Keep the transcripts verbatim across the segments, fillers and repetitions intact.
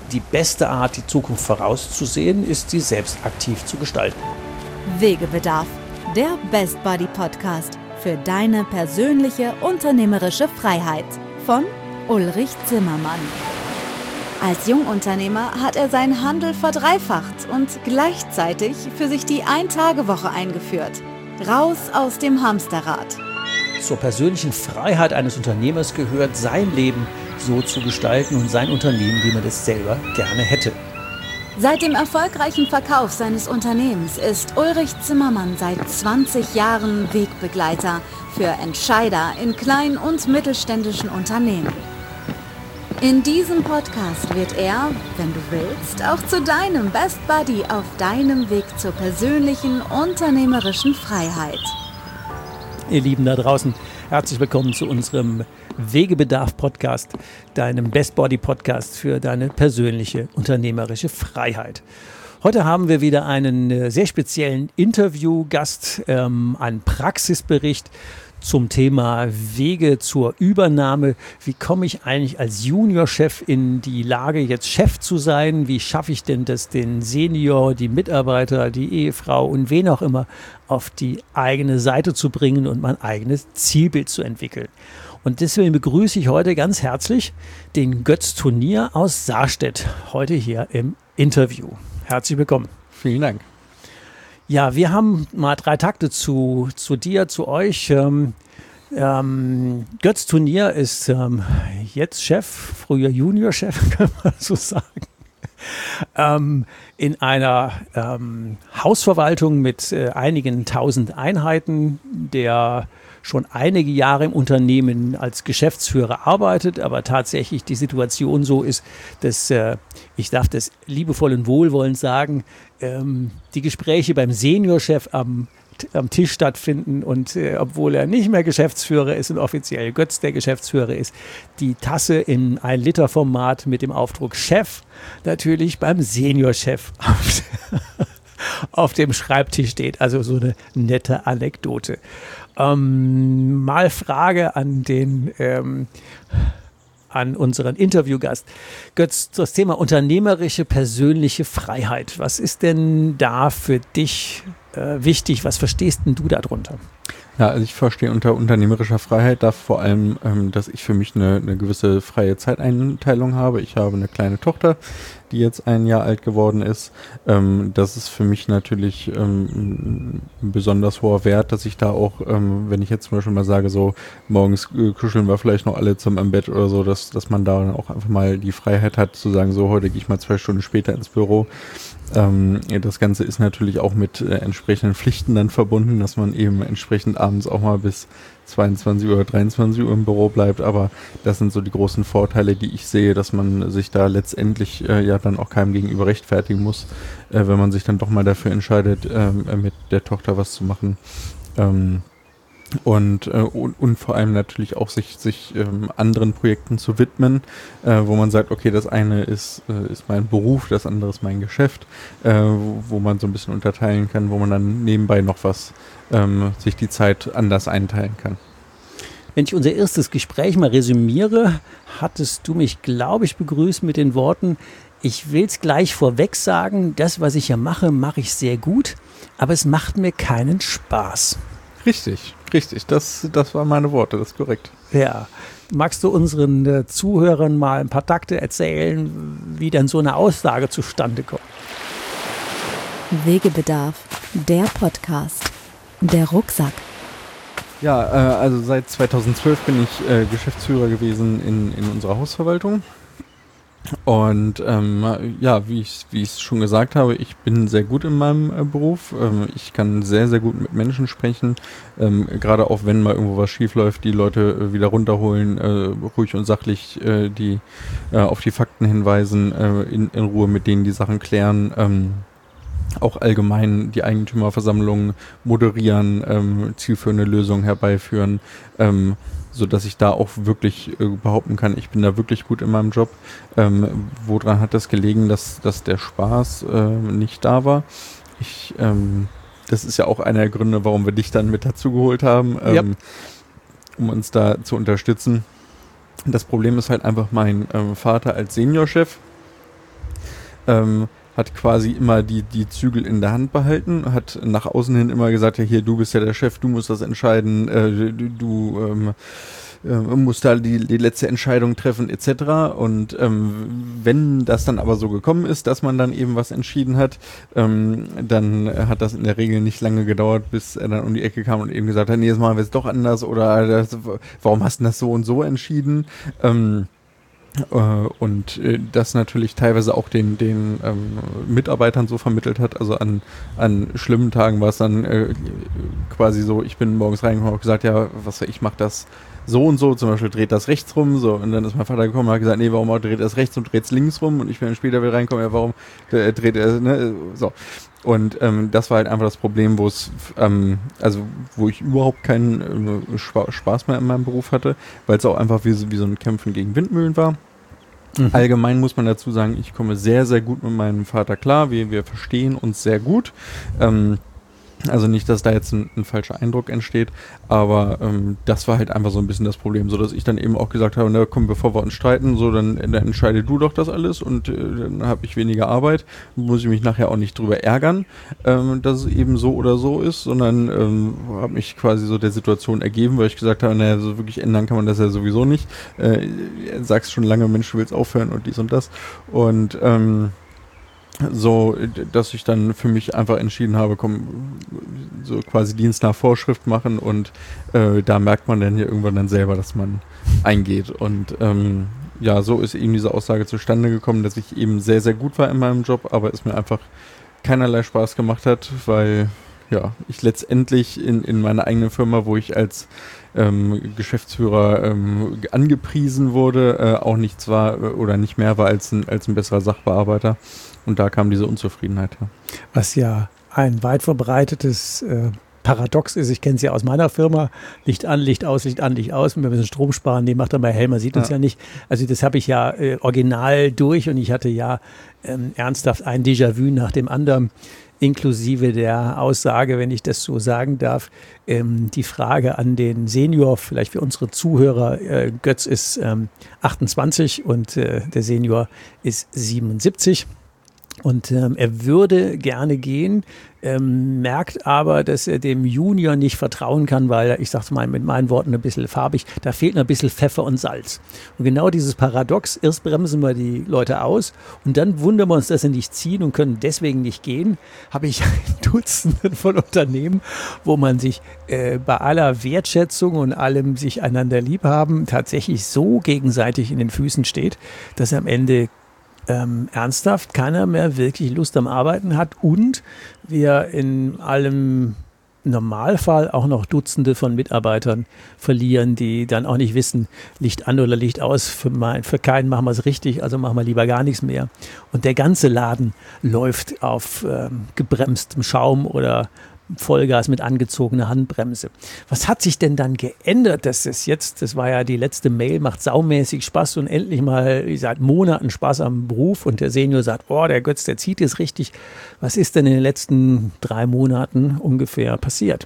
die beste Art, die Zukunft vorauszusehen, ist, sie selbst aktiv zu gestalten. Wegebedarf, der Best Buddy Podcast für deine persönliche unternehmerische Freiheit von Ulrich Zimmermann. Als Jungunternehmer hat er seinen Handel verdreifacht und gleichzeitig für sich die Ein-Tage-Woche eingeführt. Raus aus dem Hamsterrad. Zur persönlichen Freiheit eines Unternehmers gehört, sein Leben so zu gestalten und sein Unternehmen, wie man es selber gerne hätte. Seit dem erfolgreichen Verkauf seines Unternehmens ist Ulrich Zimmermann seit zwanzig Jahren Wegbegleiter für Entscheider in kleinen und mittelständischen Unternehmen. In diesem Podcast wird er, wenn du willst, auch zu deinem Best Buddy auf deinem Weg zur persönlichen unternehmerischen Freiheit. Ihr Lieben da draußen, herzlich willkommen zu unserem Wegebedarf-Podcast, deinem Best Buddy Podcast für deine persönliche unternehmerische Freiheit. Heute haben wir wieder einen sehr speziellen Interviewgast, ähm, einen Praxisbericht zum Thema Wege zur Übernahme. Wie komme ich eigentlich als Juniorchef in die Lage, jetzt Chef zu sein? Wie schaffe ich denn das, den Senior, die Mitarbeiter, die Ehefrau und wen auch immer auf die eigene Seite zu bringen und mein eigenes Zielbild zu entwickeln? Und deswegen begrüße ich heute ganz herzlich den Götz Turnier aus Sarstedt, heute hier im Interview. Herzlich willkommen. Vielen Dank. Ja, wir haben mal drei Takte zu, zu dir, zu euch. Ähm, ähm, Götz Turnier ist ähm, jetzt Chef, früher Juniorchef, kann man so sagen. Ähm, in einer ähm, Hausverwaltung mit äh, einigen tausend Einheiten, der schon einige Jahre im Unternehmen als Geschäftsführer arbeitet, aber tatsächlich die Situation so ist, dass, äh, ich darf das liebevoll und wohlwollend sagen, ähm, die Gespräche beim Seniorchef am, am Tisch stattfinden und äh, obwohl er nicht mehr Geschäftsführer ist und offiziell Götz der Geschäftsführer ist, die Tasse in ein Liter Format mit dem Aufdruck Chef natürlich beim Seniorchef auf, auf dem Schreibtisch steht. Also so eine nette Anekdote. Ähm, mal Frage an den ähm, an unseren Interviewgast. Götz, das Thema unternehmerische persönliche Freiheit. Was ist denn da für dich äh, wichtig? Was verstehst denn du darunter? Ja, also ich verstehe unter unternehmerischer Freiheit da vor allem, ähm, dass ich für mich eine, eine gewisse freie Zeiteinteilung habe. Ich habe eine kleine Tochter, die jetzt ein Jahr alt geworden ist. Ähm, das ist für mich natürlich ähm, ein besonders hoher Wert, dass ich da auch, ähm, wenn ich jetzt zum Beispiel mal sage, so morgens äh, kuscheln wir vielleicht noch alle zum im Bett oder so, dass, dass man da auch einfach mal die Freiheit hat zu sagen, so heute gehe ich mal zwei Stunden später ins Büro. Ähm, das Ganze ist natürlich auch mit äh, entsprechenden Pflichten dann verbunden, dass man eben entsprechend abends auch mal bis zweiundzwanzig oder dreiundzwanzig Uhr im Büro bleibt, aber das sind so die großen Vorteile, die ich sehe, dass man sich da letztendlich äh, ja dann auch keinem gegenüber rechtfertigen muss, äh, wenn man sich dann doch mal dafür entscheidet, äh, mit der Tochter was zu machen. Ähm, Und, äh, und, und vor allem natürlich auch sich, sich ähm, anderen Projekten zu widmen, äh, wo man sagt, okay, das eine ist, äh, ist mein Beruf, das andere ist mein Geschäft, äh, wo, wo man so ein bisschen unterteilen kann, wo man dann nebenbei noch was ähm, sich die Zeit anders einteilen kann. Wenn ich unser erstes Gespräch mal resümiere, hattest du mich, glaube ich, begrüßt mit den Worten, ich will es gleich vorweg sagen, das, was ich hier mache, mache ich sehr gut, aber es macht mir keinen Spaß. Richtig, richtig. Das, das waren meine Worte, das ist korrekt. Ja. Magst du unseren äh, Zuhörern mal ein paar Takte erzählen, wie denn so eine Aussage zustande kommt? Wegebedarf, der Podcast, der Rucksack. Ja, äh, also seit zweitausendzwölf bin ich äh, Geschäftsführer gewesen in, in unserer Hausverwaltung. Und ähm, ja, wie ich wie ich es schon gesagt habe, ich bin sehr gut in meinem äh, Beruf. Ähm, ich kann sehr, sehr gut mit Menschen sprechen. Ähm, gerade auch wenn mal irgendwo was schief läuft, die Leute äh, wieder runterholen, äh, ruhig und sachlich äh, die äh, auf die Fakten hinweisen, äh, in, in Ruhe mit denen die Sachen klären. Ähm, auch allgemein die Eigentümerversammlungen moderieren, ähm, zielführende Lösungen herbeiführen, ähm, so dass ich da auch wirklich äh, behaupten kann, ich bin da wirklich gut in meinem Job. Ähm, woran hat das gelegen, dass, dass der Spaß äh, nicht da war? Ich, ähm, das ist ja auch einer der Gründe, warum wir dich dann mit dazu geholt haben, ähm, Yep. um uns da zu unterstützen. Das Problem ist halt einfach mein ähm, Vater als Seniorchef. ähm, hat quasi immer die, die Zügel in der Hand behalten, hat nach außen hin immer gesagt, ja hier, du bist ja der Chef, du musst das entscheiden, äh, du, du ähm, äh, musst da die, die letzte Entscheidung treffen et cetera. Und ähm, wenn das dann aber so gekommen ist, dass man dann eben was entschieden hat, ähm, dann hat das in der Regel nicht lange gedauert, bis er dann um die Ecke kam und eben gesagt hat, nee, jetzt machen wir es doch anders oder das, warum hast du das so und so entschieden? Ähm, und das natürlich teilweise auch den, den ähm, Mitarbeitern so vermittelt hat. Also an, an schlimmen Tagen war es dann äh, quasi so, ich bin morgens reingekommen und habe gesagt, ja, was ich mache das so und so, zum Beispiel dreht das rechts rum, so, und dann ist mein Vater gekommen und hat gesagt, nee, warum dreht das rechts und dreht es links rum, und ich bin dann später wieder reingekommen, ja, warum äh, dreht er, ne, so. Und ähm, das war halt einfach das Problem, wo es, ähm, also wo ich überhaupt keinen äh, Spaß mehr in meinem Beruf hatte, weil es auch einfach wie, wie so ein Kämpfen gegen Windmühlen war. Mhm. Allgemein muss man dazu sagen, ich komme sehr, sehr gut mit meinem Vater klar, wir, wir verstehen uns sehr gut. Ähm, Also nicht, dass da jetzt ein, ein falscher Eindruck entsteht, aber ähm, das war halt einfach so ein bisschen das Problem, so dass ich dann eben auch gesagt habe, na komm, bevor wir uns streiten, so dann, dann entscheide du doch das alles und äh, dann habe ich weniger Arbeit, muss ich mich nachher auch nicht drüber ärgern, ähm, dass es eben so oder so ist, sondern ähm, habe mich quasi so der Situation ergeben, weil ich gesagt habe, naja, so wirklich ändern kann man das ja sowieso nicht. Äh, sagst schon lange, Mensch, du willst aufhören und dies und das, und ähm, so, dass ich dann für mich einfach entschieden habe, komm, so quasi Dienst nach Vorschrift machen, und äh, da merkt man dann ja irgendwann dann selber, dass man eingeht. Und ähm, ja, so ist eben diese Aussage zustande gekommen, dass ich eben sehr, sehr gut war in meinem Job, aber es mir einfach keinerlei Spaß gemacht hat, weil ja, ich letztendlich in, in meiner eigenen Firma, wo ich als ähm, Geschäftsführer ähm, angepriesen wurde, äh, auch nichts war äh, oder nicht mehr war als ein, als ein besserer Sachbearbeiter. Und da kam diese Unzufriedenheit her. Was ja ein weit verbreitetes äh, Paradox ist, ich kenne es ja aus meiner Firma, Licht an, Licht aus, Licht an, Licht aus, wir müssen Strom sparen, nee, macht dann bei Helmer, sieht uns ja. ja nicht. Also das habe ich ja äh, original durch, und ich hatte ja ähm, ernsthaft ein Déjà-vu nach dem anderen, inklusive der Aussage, wenn ich das so sagen darf, ähm, die Frage an den Senior, vielleicht für unsere Zuhörer, äh, Götz ist ähm, achtundzwanzig und äh, der Senior ist siebenundsiebzig. Und ähm, er würde gerne gehen, ähm, merkt aber, dass er dem Junior nicht vertrauen kann, weil er, ich sage es mal mit meinen Worten ein bisschen farbig, da fehlt noch ein bisschen Pfeffer und Salz. Und genau dieses Paradox, erst bremsen wir die Leute aus und dann wundern wir uns, dass sie nicht ziehen und können deswegen nicht gehen, habe ich Dutzenden von Unternehmen, wo man sich äh, bei aller Wertschätzung und allem sich einander lieb haben, tatsächlich so gegenseitig in den Füßen steht, dass am Ende Ähm, ernsthaft keiner mehr wirklich Lust am Arbeiten hat, und wir in allem Normalfall auch noch Dutzende von Mitarbeitern verlieren, die dann auch nicht wissen, Licht an oder Licht aus, für, mein, für keinen machen wir es richtig, also machen wir lieber gar nichts mehr. Und der ganze Laden läuft auf ähm, gebremstem Schaum oder Vollgas mit angezogener Handbremse. Was hat sich denn dann geändert, dass es jetzt, das war ja die letzte Mail, macht saumäßig Spaß und endlich mal seit Monaten Spaß am Beruf, und der Senior sagt, oh, der Götz, der zieht es richtig. Was ist denn in den letzten drei Monaten ungefähr passiert?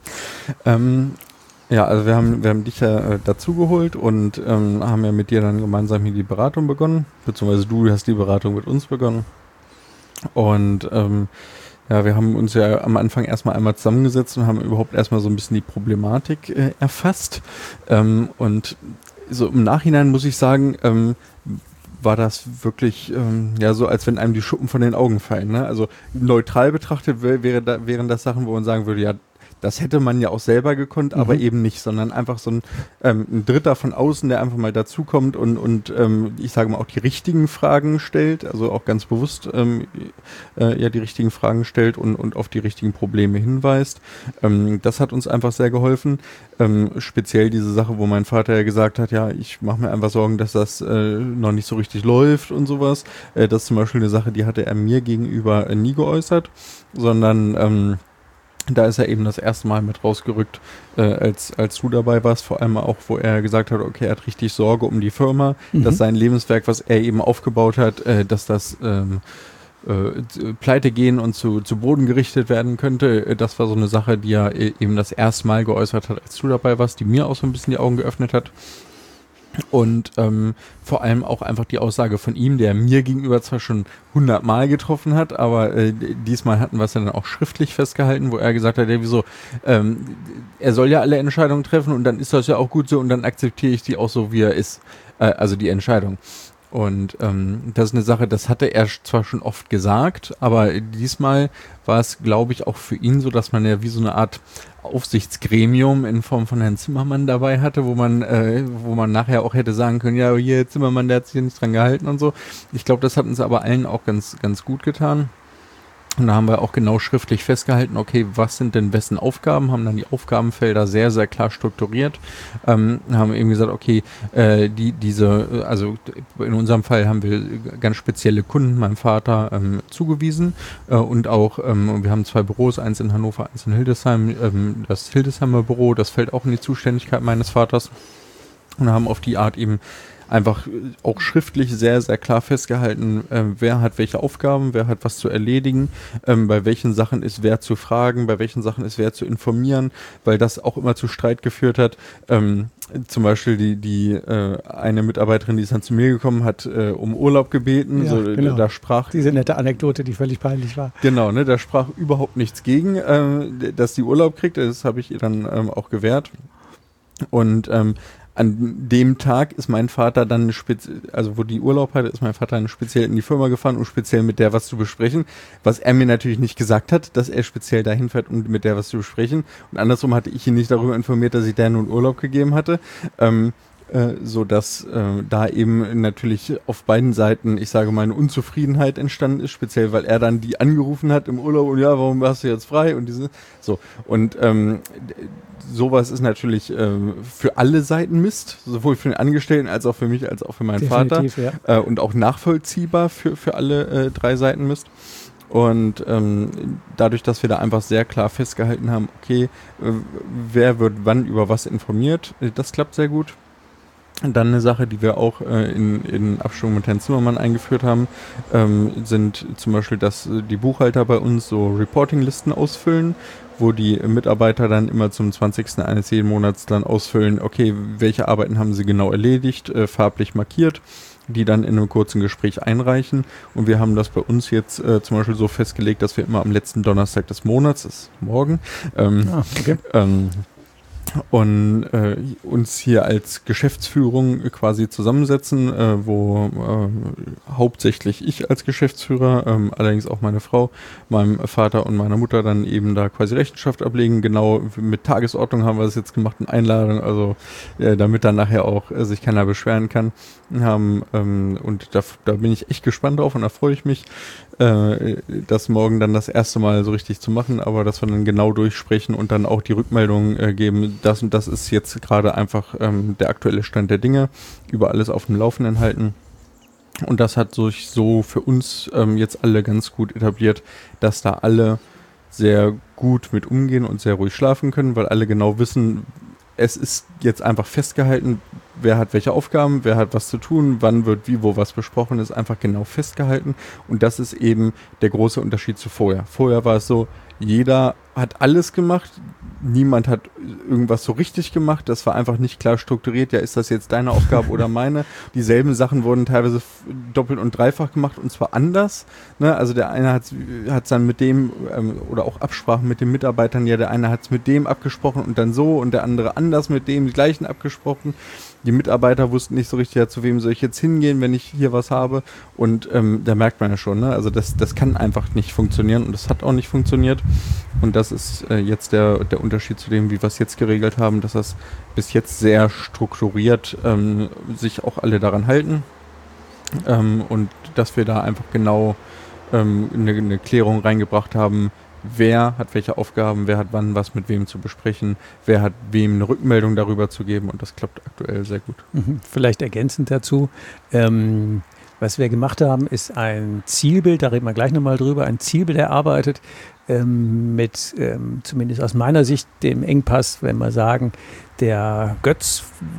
Ähm, ja, also wir haben, wir haben dich ja äh, dazugeholt und ähm, haben ja mit dir dann gemeinsam hier die Beratung begonnen, beziehungsweise du hast die Beratung mit uns begonnen. Und ähm, ja, wir haben uns ja am Anfang erstmal einmal zusammengesetzt und haben überhaupt erstmal so ein bisschen die Problematik äh, erfasst. Ähm, und so im Nachhinein muss ich sagen, ähm, war das wirklich ähm, ja so, als wenn einem die Schuppen von den Augen fallen. Ne? Also neutral betrachtet wär, wäre da, wären das Sachen, wo man sagen würde, ja, das hätte man ja auch selber gekonnt, mhm. aber eben nicht, sondern einfach so ein, ähm, ein Dritter von außen, der einfach mal dazukommt und, und ähm, ich sage mal auch die richtigen Fragen stellt, also auch ganz bewusst ähm, äh, ja die richtigen Fragen stellt und, und auf die richtigen Probleme hinweist. Ähm, das hat uns einfach sehr geholfen. Ähm, speziell diese Sache, wo mein Vater ja gesagt hat, ja, ich mache mir einfach Sorgen, dass das äh, noch nicht so richtig läuft und sowas. Äh, das ist zum Beispiel eine Sache, die hatte er mir gegenüber äh, nie geäußert, sondern ähm, da ist er eben das erste Mal mit rausgerückt, äh, als, als du dabei warst, vor allem auch, wo er gesagt hat, okay, er hat richtig Sorge um die Firma, mhm. dass sein Lebenswerk, was er eben aufgebaut hat, äh, dass das ähm, äh, pleite gehen und zu, zu Boden gerichtet werden könnte. Das war so eine Sache, die er eben das erste Mal geäußert hat, als du dabei warst, die mir auch so ein bisschen die Augen geöffnet hat. Und ähm, vor allem auch einfach die Aussage von ihm, der mir gegenüber zwar schon hundertmal getroffen hat, aber äh, diesmal hatten wir es dann auch schriftlich festgehalten, wo er gesagt hat, ja wieso, ähm, er soll ja alle Entscheidungen treffen und dann ist das ja auch gut so und dann akzeptiere ich die auch so, wie er ist, äh, also die Entscheidung. Und ähm, das ist eine Sache, das hatte er zwar schon oft gesagt, aber diesmal war es, glaube ich, auch für ihn so, dass man ja wie so eine Art Aufsichtsgremium in Form von Herrn Zimmermann dabei hatte, wo man, äh, wo man nachher auch hätte sagen können, ja, hier Zimmermann, der hat sich hier nicht dran gehalten und so. Ich glaube, das hat uns aber allen auch ganz, ganz gut getan. Und da haben wir auch genau schriftlich festgehalten, okay, was sind denn wessen Aufgaben, haben dann die Aufgabenfelder sehr, sehr klar strukturiert, ähm, haben eben gesagt, okay, äh, die, diese, also in unserem Fall haben wir ganz spezielle Kunden meinem Vater ähm, zugewiesen äh, und auch, ähm, wir haben zwei Büros, eins in Hannover, eins in Hildesheim, ähm, das Hildesheimer Büro, das fällt auch in die Zuständigkeit meines Vaters und haben auf die Art eben einfach auch schriftlich sehr, sehr klar festgehalten, äh, wer hat welche Aufgaben, wer hat was zu erledigen, ähm, bei welchen Sachen ist wer zu fragen, bei welchen Sachen ist wer zu informieren, weil das auch immer zu Streit geführt hat. Ähm, zum Beispiel die, die äh, eine Mitarbeiterin, die ist dann zu mir gekommen, hat äh, um Urlaub gebeten, Ja, so, genau. da sprach... Diese nette Anekdote, die völlig peinlich war. Genau, ne, da sprach überhaupt nichts gegen, äh, dass die Urlaub kriegt, das habe ich ihr dann ähm, auch gewährt. Und ähm, an dem Tag ist mein Vater dann, spezi- also wo die Urlaub hatte, ist mein Vater dann speziell in die Firma gefahren, um speziell mit der was zu besprechen, was er mir natürlich nicht gesagt hat, dass er speziell dahin fährt, um mit der was zu besprechen. Und andersrum hatte ich ihn nicht darüber informiert, dass ich der nun Urlaub gegeben hatte. Ähm, äh, so dass äh, da eben natürlich auf beiden Seiten, ich sage mal, eine Unzufriedenheit entstanden ist, speziell weil er dann die angerufen hat im Urlaub und ja, warum hast du jetzt frei und diese, so. Und ähm, sowas ist natürlich äh, für alle Seiten Mist, sowohl für den Angestellten als auch für mich, als auch für meinen Definitiv, Vater. Ja. Äh, und auch nachvollziehbar für, für alle äh, drei Seiten Mist. Und ähm, dadurch, dass wir da einfach sehr klar festgehalten haben, okay, äh, wer wird wann über was informiert, äh, das klappt sehr gut. Und dann eine Sache, die wir auch äh, in, in Abstimmung mit Herrn Zimmermann eingeführt haben, ähm, sind zum Beispiel, dass äh, die Buchhalter bei uns so Reporting-Listen ausfüllen, wo die Mitarbeiter dann immer zum zwanzigsten eines jeden Monats dann ausfüllen, okay, welche Arbeiten haben sie genau erledigt, äh, farblich markiert, die dann in einem kurzen Gespräch einreichen. Und wir haben das bei uns jetzt äh, zum Beispiel so festgelegt, dass wir immer am letzten Donnerstag des Monats, das ist morgen, ähm, Ah, okay. ähm, und äh, uns hier als Geschäftsführung quasi zusammensetzen, äh, wo äh, hauptsächlich ich als Geschäftsführer, ähm, allerdings auch meine Frau, meinem Vater und meiner Mutter dann eben da quasi Rechenschaft ablegen. Genau mit Tagesordnung haben wir das jetzt gemacht, eine Einladung, also äh, damit dann nachher auch äh, sich keiner beschweren kann. Haben, ähm, und da, da bin ich echt gespannt drauf und da freue ich mich, äh, das morgen dann das erste Mal so richtig zu machen, aber dass wir dann genau durchsprechen und dann auch die Rückmeldung äh, geben, das und das ist jetzt gerade einfach ähm, der aktuelle Stand der Dinge, über alles auf dem Laufenden halten. Und das hat sich so für uns ähm, jetzt alle ganz gut etabliert, dass da alle sehr gut mit umgehen und sehr ruhig schlafen können, weil alle genau wissen, es ist jetzt einfach festgehalten, wer hat welche Aufgaben, wer hat was zu tun, wann wird wie, wo was besprochen, ist einfach genau festgehalten. Und das ist eben der große Unterschied zu vorher. Vorher war es so, jeder hat alles gemacht, niemand hat irgendwas so richtig gemacht, das war einfach nicht klar strukturiert, ja, ist das jetzt deine Aufgabe oder meine? Dieselben Sachen wurden teilweise doppelt und dreifach gemacht und zwar anders, ne? Also der eine hat es dann mit dem, ähm, oder auch Absprachen mit den Mitarbeitern, ja, der eine hat es mit dem abgesprochen und dann so und der andere anders mit dem, die gleichen abgesprochen. Die Mitarbeiter wussten nicht so richtig, ja, zu wem soll ich jetzt hingehen, wenn ich hier was habe. Und ähm, da merkt man ja schon, ne? Also das, das kann einfach nicht funktionieren und das hat auch nicht funktioniert. Und das ist äh, jetzt der, der Unterschied zu dem, wie wir es jetzt geregelt haben, dass das bis jetzt sehr strukturiert ähm, sich auch alle daran halten. Ähm, und dass wir da einfach genau ähm, eine, eine Klärung reingebracht haben, wer hat welche Aufgaben, wer hat wann was mit wem zu besprechen, wer hat wem eine Rückmeldung darüber zu geben und das klappt aktuell sehr gut. Mhm. Vielleicht ergänzend dazu, ähm, was wir gemacht haben, ist ein Zielbild, da reden wir gleich nochmal drüber, ein Zielbild erarbeitet ähm, mit, ähm, zumindest aus meiner Sicht, dem Engpass, wenn wir sagen, der Götz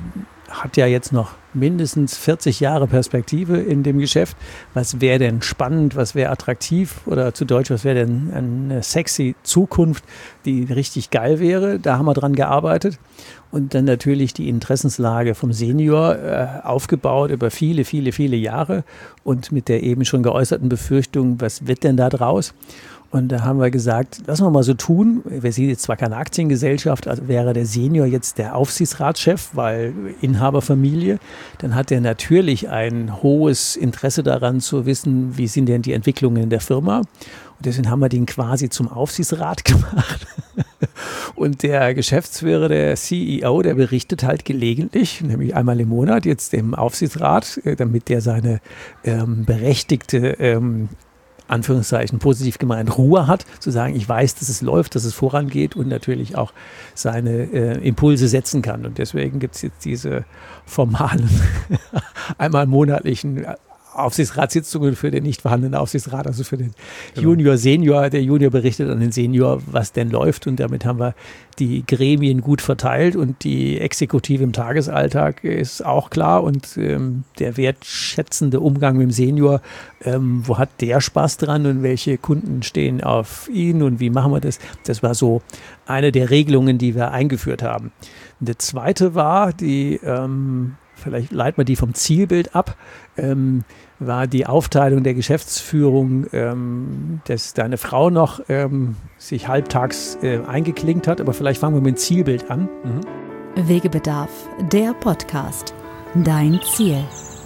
hat ja jetzt noch mindestens vierzig Jahre Perspektive in dem Geschäft. Was wäre denn spannend, was wäre attraktiv oder zu Deutsch, was wäre denn eine sexy Zukunft, die richtig geil wäre? Da haben wir dran gearbeitet. Und dann natürlich die Interessenslage vom Senior äh, aufgebaut über viele, viele, viele Jahre und mit der eben schon geäußerten Befürchtung, was wird denn da draus? Und da haben wir gesagt, lassen wir mal so tun. Wir sind jetzt zwar keine Aktiengesellschaft, also wäre der Senior jetzt der Aufsichtsratschef, weil Inhaberfamilie, dann hat er natürlich ein hohes Interesse daran zu wissen, wie sind denn die Entwicklungen in der Firma. Und deswegen haben wir den quasi zum Aufsichtsrat gemacht. Und der Geschäftsführer, der C E O, der berichtet halt gelegentlich, nämlich einmal im Monat jetzt dem Aufsichtsrat, damit der seine ähm, berechtigte ähm, Anführungszeichen positiv gemeint, Ruhe hat, zu sagen, ich weiß, dass es läuft, dass es vorangeht und natürlich auch seine äh, Impulse setzen kann. Und deswegen gibt es jetzt diese formalen, einmal monatlichen Aufsichtsratssitzungen für den nicht vorhandenen Aufsichtsrat, also für den genau. Junior, Senior. Der Junior berichtet an den Senior, was denn läuft und damit haben wir die Gremien gut verteilt und die Exekutive im Tagesalltag ist auch klar und ähm, der wertschätzende Umgang mit dem Senior, ähm, wo hat der Spaß dran und welche Kunden stehen auf ihn und wie machen wir das? Das war so eine der Regelungen, die wir eingeführt haben. Und der zweite war, die, ähm, vielleicht leiten wir die vom Zielbild ab, ähm, war die Aufteilung der Geschäftsführung, ähm, dass deine Frau noch ähm, sich halbtags äh, eingeklinkt hat. Aber vielleicht fangen wir mit dem Zielbild an. Mhm. Wegebedarf, der Podcast. Dein Ziel.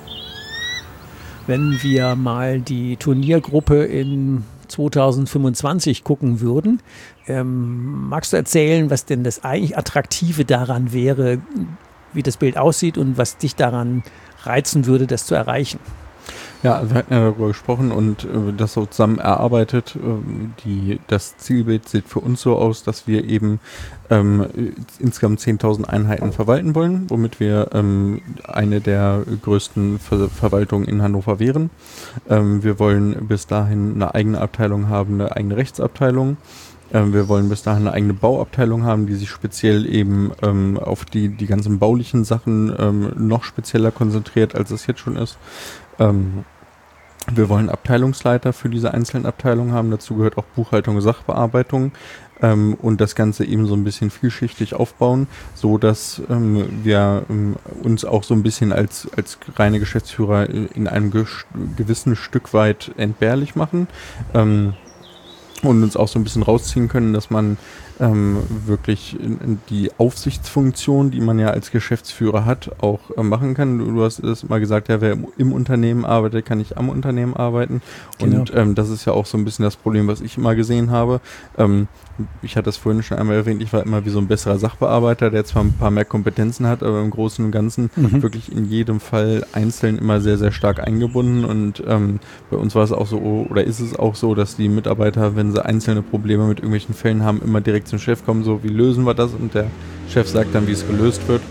Wenn wir mal die Turniergruppe in zweitausendfünfundzwanzig gucken würden, ähm, magst du erzählen, was denn das eigentlich Attraktive daran wäre, wie das Bild aussieht und was dich daran reizen würde, das zu erreichen? Ja, also wir hatten ja darüber gesprochen und äh, das so zusammen erarbeitet. Äh, die, das Zielbild sieht für uns so aus, dass wir eben ähm, insgesamt zehntausend Einheiten verwalten wollen, womit wir ähm, eine der größten Ver- Verwaltungen in Hannover wären. Ähm, wir wollen bis dahin eine eigene Abteilung haben, eine eigene Rechtsabteilung. Ähm, wir wollen bis dahin eine eigene Bauabteilung haben, die sich speziell eben ähm, auf die, die ganzen baulichen Sachen ähm, noch spezieller konzentriert, als es jetzt schon ist. Ähm, wir wollen Abteilungsleiter für diese einzelnen Abteilungen haben. Dazu gehört auch Buchhaltung, Sachbearbeitung ähm, und das Ganze eben so ein bisschen vielschichtig aufbauen, so dass ähm, wir ähm, uns auch so ein bisschen als, als reine Geschäftsführer in einem ge- gewissen Stück weit entbehrlich machen. Ähm, und uns auch so ein bisschen rausziehen können, dass man ähm, wirklich in, in die Aufsichtsfunktion, die man ja als Geschäftsführer hat, auch äh, machen kann. Du, du hast es mal gesagt, ja, wer im, im Unternehmen arbeitet, kann nicht am Unternehmen arbeiten. Genau. Und ähm, das ist ja auch so ein bisschen das Problem, was ich immer gesehen habe. Ähm, ich hatte es vorhin schon einmal erwähnt, ich war immer wie so ein besserer Sachbearbeiter, der zwar ein paar mehr Kompetenzen hat, aber im Großen und Ganzen mhm. wirklich in jedem Fall einzeln immer sehr, sehr stark eingebunden. Und ähm, bei uns war es auch so, oder ist es auch so, dass die Mitarbeiter, wenn sie einzelne Probleme mit irgendwelchen Fällen haben, immer direkt zum Chef kommen, so wie lösen wir das? Und der Chef sagt dann, wie es gelöst wird.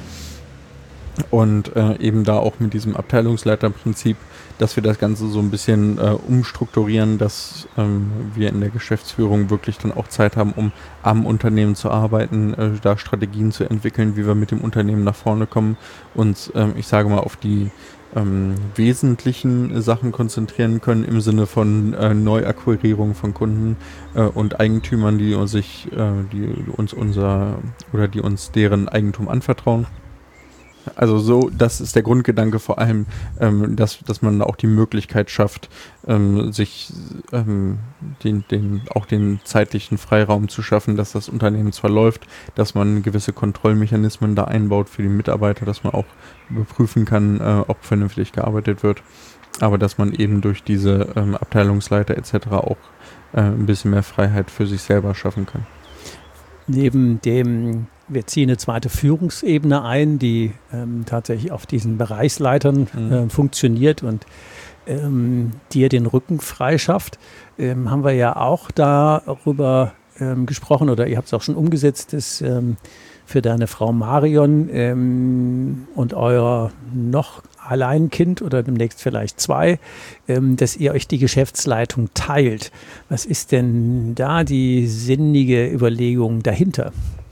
Und äh, eben da auch mit diesem Abteilungsleiterprinzip, dass wir das Ganze so ein bisschen äh, umstrukturieren, dass ähm, wir in der Geschäftsführung wirklich dann auch Zeit haben, um am Unternehmen zu arbeiten, äh, da Strategien zu entwickeln, wie wir mit dem Unternehmen nach vorne kommen und ähm, ich sage mal auf die ähm, wesentlichen Sachen konzentrieren können im Sinne von äh, Neuakquirierung von Kunden äh, und Eigentümern, die uns sich, äh, die uns unser oder die uns deren Eigentum anvertrauen. Also so, das ist der Grundgedanke vor allem, ähm, dass, dass man auch die Möglichkeit schafft, ähm, sich ähm, den, den, auch den zeitlichen Freiraum zu schaffen, dass das Unternehmen zwar läuft, dass man gewisse Kontrollmechanismen da einbaut für die Mitarbeiter, dass man auch überprüfen kann, äh, ob vernünftig gearbeitet wird, aber dass man eben durch diese ähm, Abteilungsleiter et cetera auch äh, ein bisschen mehr Freiheit für sich selber schaffen kann. Neben dem, wir ziehen eine zweite Führungsebene ein, die ähm, tatsächlich auf diesen Bereichsleitern mhm. äh, funktioniert und ähm, dir den Rücken frei schafft, ähm, haben wir ja auch darüber ähm, gesprochen oder ihr habt es auch schon umgesetzt, dass ähm, für deine Frau Marion ähm, und euer noch Alleinkind oder demnächst vielleicht zwei, ähm, dass ihr euch die Geschäftsleitung teilt. Was ist denn da die sinnige Überlegung dahinter?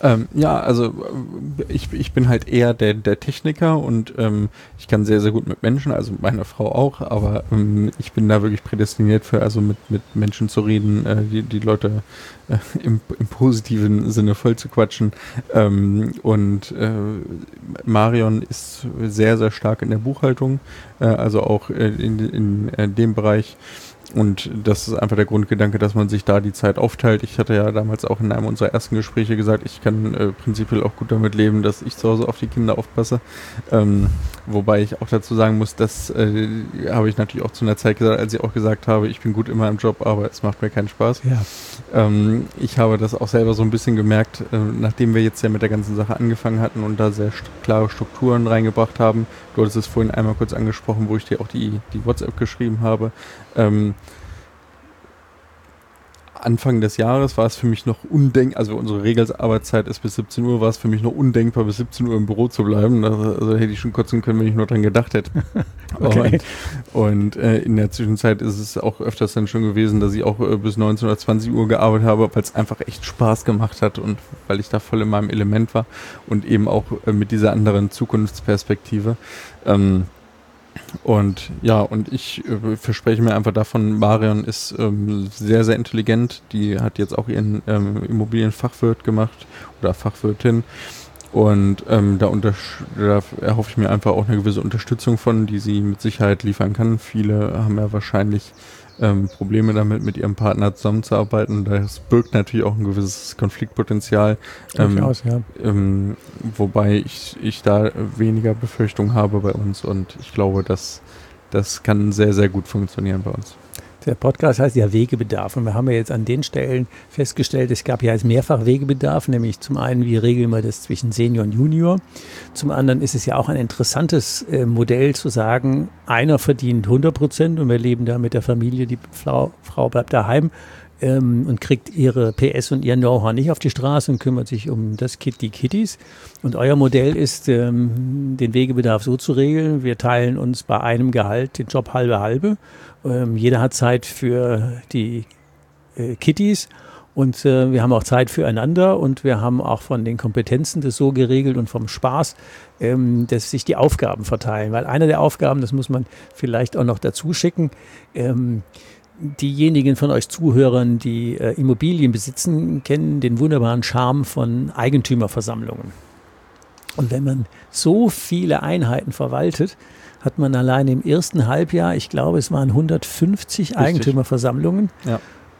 Ähm, ja, also ich, ich bin halt eher der, der Techniker und ähm, ich kann sehr, sehr gut mit Menschen, also mit meiner Frau auch, aber ähm, ich bin da wirklich prädestiniert für, also mit, mit Menschen zu reden, äh, die, die Leute äh, im, im positiven Sinne voll zu quatschen. Ähm, und äh, Marion ist sehr, sehr stark in der Buchhaltung, äh, also auch äh, in, in äh, dem Bereich. Und das ist einfach der Grundgedanke, dass man sich da die Zeit aufteilt. Ich hatte ja damals auch in einem unserer ersten Gespräche gesagt, ich kann äh, prinzipiell auch gut damit leben, dass ich zu Hause auf die Kinder aufpasse. Ähm, wobei ich auch dazu sagen muss, das äh, habe ich natürlich auch zu einer Zeit gesagt, als ich auch gesagt habe, ich bin gut immer im Job, aber es macht mir keinen Spaß. Ja. Ähm, ich habe das auch selber so ein bisschen gemerkt, äh, nachdem wir jetzt ja mit der ganzen Sache angefangen hatten und da sehr st- klare Strukturen reingebracht haben. Du hattest es vorhin einmal kurz angesprochen, wo ich dir auch die, die WhatsApp geschrieben habe. Ähm, Anfang des Jahres war es für mich noch undenkbar, also unsere Regelarbeitszeit ist bis siebzehn Uhr, war es für mich noch undenkbar, bis siebzehn Uhr im Büro zu bleiben. Also, also hätte ich schon kotzen können, wenn ich nur dran gedacht hätte. Okay. Und, und äh, in der Zwischenzeit ist es auch öfters dann schon gewesen, dass ich auch äh, bis neunzehn oder zwanzig Uhr gearbeitet habe, weil es einfach echt Spaß gemacht hat und weil ich da voll in meinem Element war und eben auch äh, mit dieser anderen Zukunftsperspektive. Ähm, Und ja, und ich äh, verspreche mir einfach davon, Marion ist ähm, sehr, sehr intelligent. Die hat jetzt auch ihren ähm, Immobilienfachwirt gemacht oder Fachwirtin. Und ähm, da, untersch- da erhoffe ich mir einfach auch eine gewisse Unterstützung von, die sie mit Sicherheit liefern kann. Viele haben ja wahrscheinlich ähm, Probleme damit, mit ihrem Partner zusammenzuarbeiten. Das birgt natürlich auch ein gewisses Konfliktpotenzial. Ähm, Durchaus, ja. ähm, wobei ich, ich da weniger Befürchtung habe bei uns und ich glaube, dass das kann sehr, sehr gut funktionieren bei uns. Der Podcast heißt ja Wegebedarf und wir haben ja jetzt an den Stellen festgestellt, es gab ja jetzt mehrfach Wegebedarf, nämlich zum einen, wie regeln wir das zwischen Senior und Junior, zum anderen ist es ja auch ein interessantes äh, Modell zu sagen, einer verdient hundert Prozent und wir leben da mit der Familie, die Frau, Frau bleibt daheim ähm, und kriegt ihre P S und ihr Know-how nicht auf die Straße und kümmert sich um das Kid, die Kitties. Und euer Modell ist, ähm, den Wegebedarf so zu regeln, wir teilen uns bei einem Gehalt den Job halbe halbe. Ähm, jeder hat Zeit für die äh, Kitties und äh, wir haben auch Zeit füreinander und wir haben auch von den Kompetenzen das so geregelt und vom Spaß, ähm, dass sich die Aufgaben verteilen. Weil eine der Aufgaben, das muss man vielleicht auch noch dazu schicken, ähm, diejenigen von euch Zuhörern, die äh, Immobilien besitzen, kennen den wunderbaren Charme von Eigentümerversammlungen. Und wenn man so viele Einheiten verwaltet, hat man allein im ersten Halbjahr, ich glaube, es waren hundertfünfzig Richtig. Eigentümerversammlungen. Ja.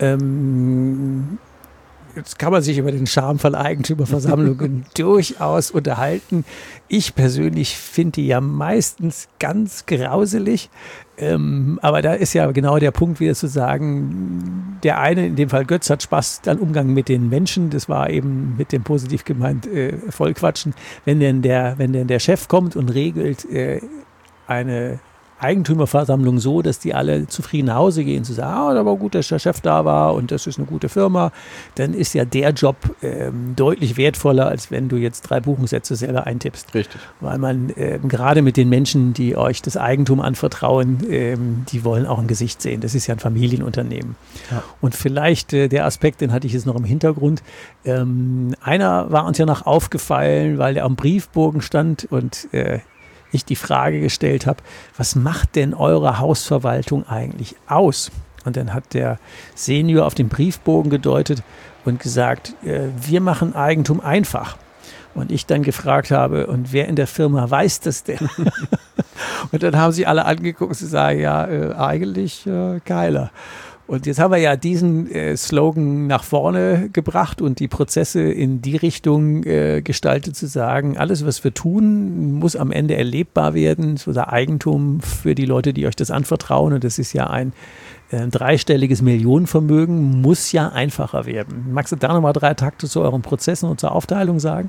Ähm, jetzt kann man sich über den Charme von Eigentümerversammlungen durchaus unterhalten. Ich persönlich finde die ja meistens ganz grauselig. Ähm, aber da ist ja genau der Punkt, wieder zu sagen, der eine, in dem Fall Götz, hat Spaß am Umgang mit den Menschen. Das war eben mit dem positiv gemeint äh, Vollquatschen. Wenn denn der, wenn denn der Chef kommt und regelt äh, eine Eigentümerversammlung so, dass die alle zufrieden nach Hause gehen, zu sagen, ah, da war gut, dass der Chef da war und das ist eine gute Firma, dann ist ja der Job ähm, deutlich wertvoller, als wenn du jetzt drei Buchungssätze selber eintippst. Richtig. Weil man ähm, gerade mit den Menschen, die euch das Eigentum anvertrauen, ähm, die wollen auch ein Gesicht sehen. Das ist ja ein Familienunternehmen. Ja. Und vielleicht äh, der Aspekt, den hatte ich jetzt noch im Hintergrund, ähm, einer war uns ja noch aufgefallen, weil der am Briefbogen stand und äh, ich die Frage gestellt habe, was macht denn eure Hausverwaltung eigentlich aus? Und dann hat der Senior auf den Briefbogen gedeutet und gesagt, äh, wir machen Eigentum einfach. Und ich dann gefragt habe, und wer in der Firma weiß das denn? Und dann haben sie alle angeguckt und sie sagen, ja, äh, eigentlich äh, geiler. Und jetzt haben wir ja diesen äh, Slogan nach vorne gebracht und die Prozesse in die Richtung äh, gestaltet, zu sagen, alles, was wir tun, muss am Ende erlebbar werden, so der Eigentum für die Leute, die euch das anvertrauen. Und das ist ja ein äh, dreistelliges Millionenvermögen, muss ja einfacher werden. Magst du da nochmal drei Takte zu euren Prozessen und zur Aufteilung sagen?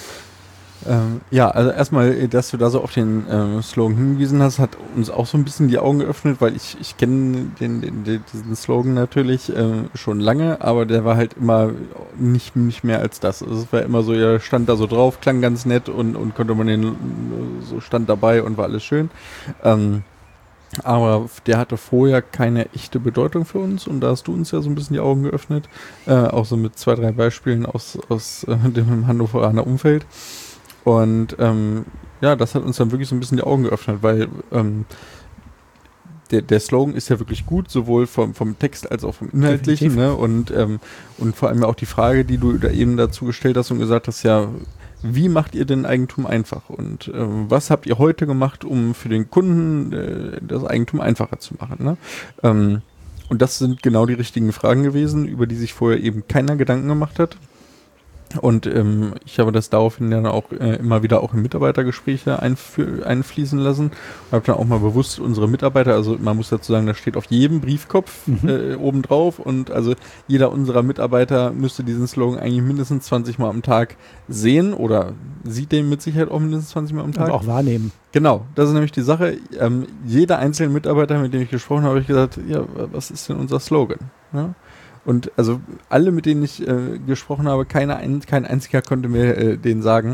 Ähm, ja, also erstmal, dass du da so auf den äh, Slogan hingewiesen hast, hat uns auch so ein bisschen die Augen geöffnet, weil ich, ich kenne den, den, den, diesen Slogan natürlich äh, schon lange, aber der war halt immer nicht, nicht mehr als das. Also es war immer so, er stand da so drauf, klang ganz nett und, und konnte man den, so stand dabei und war alles schön. Ähm, Aber der hatte vorher keine echte Bedeutung für uns und da hast du uns ja so ein bisschen die Augen geöffnet, äh, auch so mit zwei, drei Beispielen aus, aus äh, dem Hannoveraner Umfeld. Und ähm, ja, das hat uns dann wirklich so ein bisschen die Augen geöffnet, weil ähm, der, der Slogan ist ja wirklich gut, sowohl vom, vom Text als auch vom Inhaltlichen. Ne? Und, ähm, und vor allem auch die Frage, die du da eben dazu gestellt hast und gesagt hast, ja, wie macht ihr denn Eigentum einfach? Und äh, was habt ihr heute gemacht, um für den Kunden äh, das Eigentum einfacher zu machen? Ne? Ähm, und das sind genau die richtigen Fragen gewesen, über die sich vorher eben keiner Gedanken gemacht hat. Und ähm, ich habe das daraufhin dann auch äh, immer wieder auch in Mitarbeitergespräche einf- einfließen lassen und habe dann auch mal bewusst unsere Mitarbeiter, also man muss dazu sagen, das steht auf jedem Briefkopf mhm. äh, oben drauf und also jeder unserer Mitarbeiter müsste diesen Slogan eigentlich mindestens zwanzig Mal am Tag sehen oder sieht den mit Sicherheit auch mindestens zwanzig Mal am Tag. Aber auch wahrnehmen. Genau, das ist nämlich die Sache. Ähm, jeder einzelne Mitarbeiter, mit dem ich gesprochen habe, habe ich gesagt, ja, was ist denn unser Slogan? Ja? Und also alle, mit denen ich äh, gesprochen habe, keine ein, kein einziger konnte mir äh, den sagen.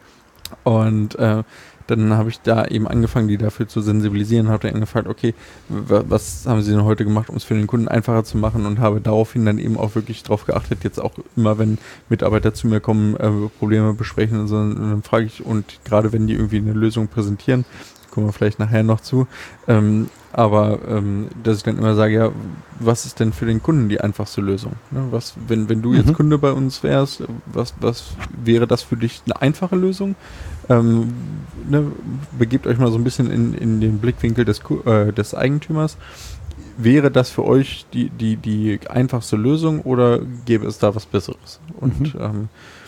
Und äh, dann habe ich da eben angefangen, die dafür zu sensibilisieren, habe dann gefragt, okay, w- was haben sie denn heute gemacht, um es für den Kunden einfacher zu machen und habe daraufhin dann eben auch wirklich drauf geachtet, jetzt auch immer, wenn Mitarbeiter zu mir kommen, äh, Probleme besprechen und so, und dann frage ich, und gerade wenn die irgendwie eine Lösung präsentieren, kommen wir vielleicht nachher noch zu, ähm, aber ähm, dass ich dann immer sage, ja, was ist denn für den Kunden die einfachste Lösung? Ne? Was, wenn, wenn du jetzt mhm. Kunde bei uns wärst, was, was wäre das für dich eine einfache Lösung? Ähm, ne, begebt euch mal so ein bisschen in, in den Blickwinkel des, äh, des Eigentümers. Wäre das für euch die, die, die einfachste Lösung oder gäbe es da was Besseres? Und mhm. ähm,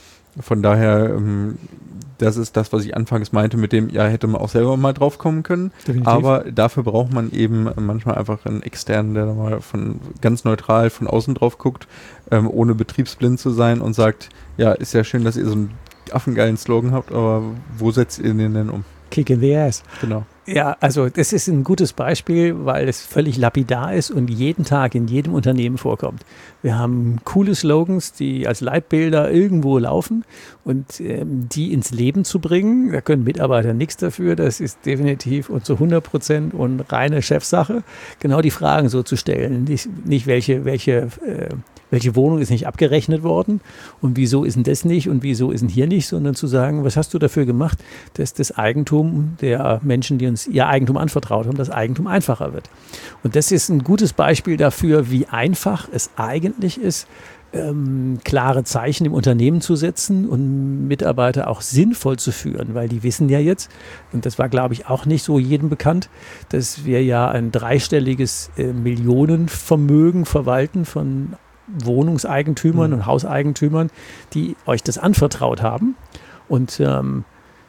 von daher, ähm, das ist das, was ich anfangs meinte mit dem, ja, hätte man auch selber mal drauf kommen können. Definitiv. Aber dafür braucht man eben manchmal einfach einen externen, der da mal von ganz neutral von außen drauf guckt, ähm, ohne betriebsblind zu sein und sagt, ja, ist ja schön, dass ihr so einen affengeilen Slogan habt, aber wo setzt ihr den denn um? Kick in the ass. Genau. Ja, also das ist ein gutes Beispiel, weil es völlig lapidar ist und jeden Tag in jedem Unternehmen vorkommt. Wir haben coole Slogans, die als Leitbilder irgendwo laufen und ähm, die ins Leben zu bringen, da können Mitarbeiter nichts dafür, das ist definitiv und zu hundert Prozent und reine Chefsache, genau die Fragen so zu stellen, nicht, nicht welche, welche äh, welche Wohnung ist nicht abgerechnet worden und wieso ist denn das nicht und wieso ist denn hier nicht, sondern zu sagen, was hast du dafür gemacht, dass das Eigentum der Menschen, die uns ihr Eigentum anvertraut haben, das Eigentum einfacher wird. Und das ist ein gutes Beispiel dafür, wie einfach es eigentlich ist, ähm, klare Zeichen im Unternehmen zu setzen und Mitarbeiter auch sinnvoll zu führen, weil die wissen ja jetzt, und das war, glaube ich, auch nicht so jedem bekannt, dass wir ja ein dreistelliges äh, Millionenvermögen verwalten von Wohnungseigentümern mhm. und Hauseigentümern, die euch das anvertraut haben. Und ähm,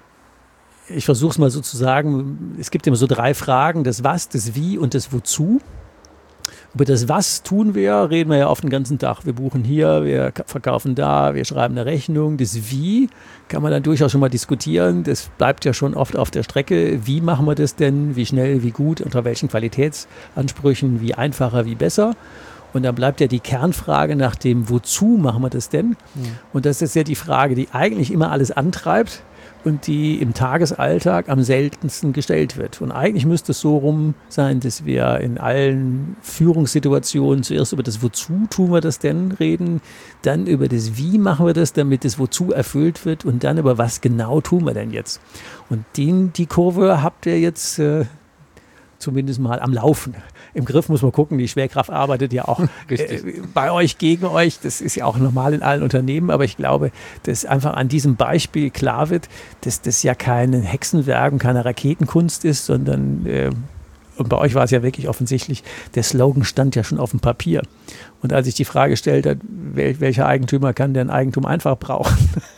ich versuche es mal so zu sagen, es gibt immer so drei Fragen, das Was, das Wie und das Wozu. Über das Was tun wir, reden wir ja oft den ganzen Tag. Wir buchen hier, wir verkaufen da, wir schreiben eine Rechnung. Das Wie kann man dann durchaus schon mal diskutieren. Das bleibt ja schon oft auf der Strecke. Wie machen wir das denn? Wie schnell, wie gut, unter welchen Qualitätsansprüchen, wie einfacher, wie besser? Und dann bleibt ja die Kernfrage nach dem Wozu machen wir das denn? Ja. Und das ist ja die Frage, die eigentlich immer alles antreibt und die im Tagesalltag am seltensten gestellt wird. Und eigentlich müsste es so rum sein, dass wir in allen Führungssituationen zuerst über das Wozu tun wir das denn reden, dann über das Wie machen wir das, damit das Wozu erfüllt wird und dann über was genau tun wir denn jetzt. Und den, die Kurve habt ihr jetzt äh, zumindest mal am Laufen. Im Griff muss man gucken, die Schwerkraft arbeitet ja auch äh, bei euch, gegen euch. Das ist ja auch normal in allen Unternehmen, aber ich glaube, dass einfach an diesem Beispiel klar wird, dass das ja kein Hexenwerk und keine Raketenkunst ist, sondern äh, und bei euch war es ja wirklich offensichtlich, der Slogan stand ja schon auf dem Papier. Und als ich die Frage stellte, wel, welcher Eigentümer kann denn Eigentum einfach brauchen?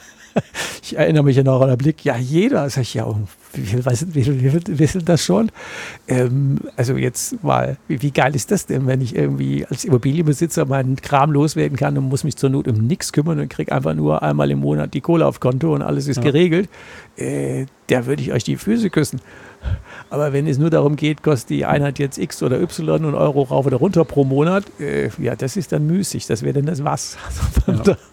Ich erinnere mich ja noch an den Blick, ja jeder, sag ich, ja, wie viel weiß wie viel, wie viel wissen das schon? Ähm, also jetzt mal, wie, wie geil ist das denn, wenn ich irgendwie als Immobilienbesitzer meinen Kram loswerden kann und muss mich zur Not um nichts kümmern und kriege einfach nur einmal im Monat die Kohle auf Konto und alles ist ja geregelt, äh, da würde ich euch die Füße küssen. Aber wenn es nur darum geht, kostet die Einheit jetzt X oder Y und Euro rauf oder runter pro Monat, äh, ja, das ist dann müßig, das wäre dann das Was. Also ja.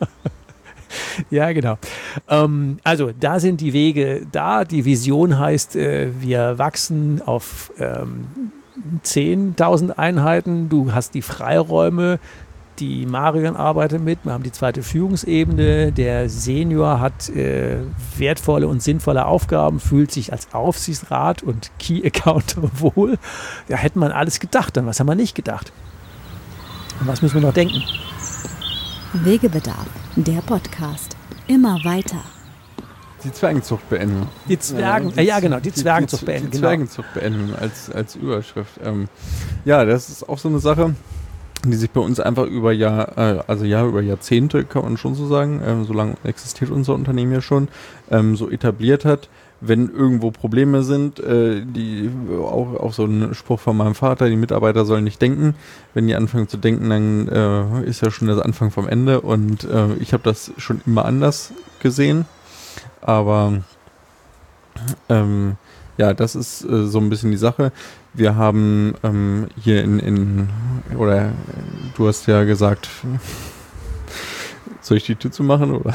Ja, genau. Ähm, also da sind die Wege da. Die Vision heißt, äh, wir wachsen auf ähm, zehntausend Einheiten, du hast die Freiräume, die Marion arbeitet mit, wir haben die zweite Führungsebene, der Senior hat äh, wertvolle und sinnvolle Aufgaben, fühlt sich als Aufsichtsrat und Key Account wohl. Ja, hätte man alles gedacht, dann was haben wir nicht gedacht? Und was müssen wir noch denken? Wegebedarf, der Podcast. Immer weiter. Die Zwergenzucht beenden. Die Zwergen, ja, die, äh, ja genau, die, die Zwergenzucht die, beenden. Die genau. Zwergenzucht beenden als, als Überschrift. Ähm, ja, das ist auch so eine Sache, die sich bei uns einfach über Jahr, äh, also ja, über Jahrzehnte, kann man schon so sagen, ähm, so lange existiert unser Unternehmen ja schon, ähm, so etabliert hat. Wenn irgendwo Probleme sind, äh, die auch, auch so ein Spruch von meinem Vater, die Mitarbeiter sollen nicht denken. Wenn die anfangen zu denken, dann äh, ist ja schon der Anfang vom Ende. Und äh, ich habe das schon immer anders gesehen. Aber ähm, ja, das ist äh, so ein bisschen die Sache. Wir haben ähm, hier in, in, oder äh, du hast ja gesagt, soll ich die Tür zumachen, oder?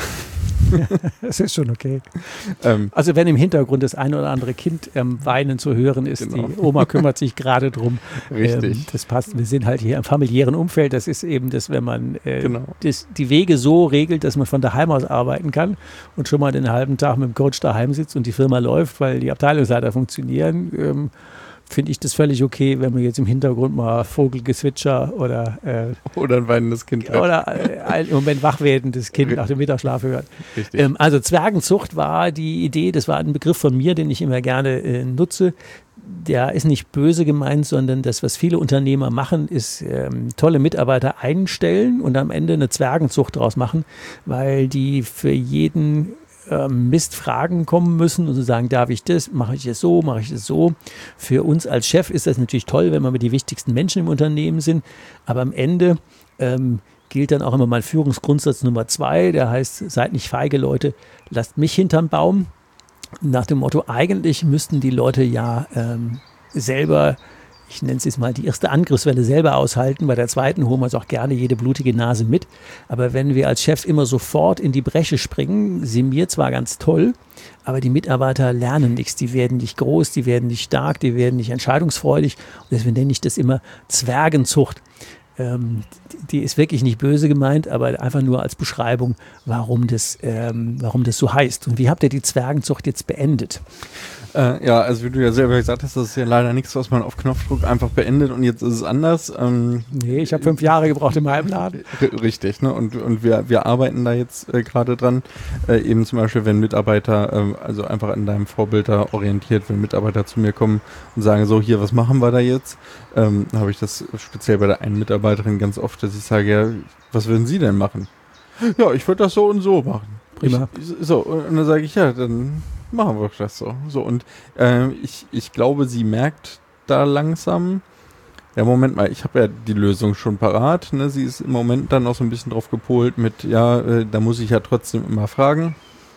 Das ist schon okay. Ähm, also wenn im Hintergrund das eine oder andere Kind ähm, weinen zu hören ist, genau. Die Oma kümmert sich gerade drum. Richtig. Ähm, das passt. Wir sind halt hier im familiären Umfeld. Das ist eben das, wenn man äh, genau. das, die Wege so regelt, dass man von daheim aus arbeiten kann und schon mal den halben Tag mit dem Coach daheim sitzt und die Firma läuft, weil die Abteilungsleiter funktionieren. Ähm, finde ich das völlig okay, wenn man jetzt im Hintergrund mal Vogelgezwitscher oder äh, oder ein weinendes Kind hört. Oder äh, ein im Moment wachwerdendes Kind nach dem Mittagsschlaf hört. Ähm, also Zwergenzucht war die Idee, das war ein Begriff von mir, den ich immer gerne äh, nutze. Der ist nicht böse gemeint, sondern das, was viele Unternehmer machen, ist ähm, tolle Mitarbeiter einstellen und am Ende eine Zwergenzucht draus machen, weil die für jeden Mistfragen kommen müssen und zu sagen, darf ich das, mache ich das so, mache ich das so. Für uns als Chef ist das natürlich toll, wenn wir mit die wichtigsten Menschen im Unternehmen sind, aber am Ende ähm, gilt dann auch immer mein Führungsgrundsatz Nummer zwei, der heißt, seid nicht feige Leute, lasst mich hinterm Baum. Nach dem Motto, eigentlich müssten die Leute ja ähm, selber, ich nenne es jetzt mal, die erste Angriffswelle selber aushalten. Bei der zweiten holen wir uns auch gerne jede blutige Nase mit. Aber wenn wir als Chef immer sofort in die Bresche springen, sind wir zwar ganz toll, aber die Mitarbeiter lernen nichts. Die werden nicht groß, die werden nicht stark, die werden nicht entscheidungsfreudig. Und deswegen nenne ich das immer Zwergenzucht. Ähm, die ist wirklich nicht böse gemeint, aber einfach nur als Beschreibung, warum das, ähm, warum das so heißt. Und wie habt ihr die Zwergenzucht jetzt beendet? Äh, ja, also wie du ja selber gesagt hast, das ist ja leider nichts, was man auf Knopfdruck einfach beendet und jetzt ist es anders. Ähm, nee, ich habe fünf Jahre gebraucht in meinem Laden. Richtig, ne? Und, und wir, wir arbeiten da jetzt äh, gerade dran. Äh, eben zum Beispiel, wenn Mitarbeiter, äh, also einfach an deinem Vorbild da orientiert, wenn Mitarbeiter zu mir kommen und sagen, so hier, was machen wir da jetzt? Ähm, habe ich das speziell bei der einen Mitarbeiterin ganz oft, dass ich sage, ja, was würden Sie denn machen? Ja, ich würde das so und so machen. Prima. Ich, so, und dann sage ich, ja, dann machen wir das so. So, und äh, ich, ich glaube, sie merkt da langsam, ja, Moment mal, ich habe ja die Lösung schon parat. Ne? Sie ist im Moment dann auch so ein bisschen drauf gepolt mit, ja, äh, da muss ich ja trotzdem immer fragen.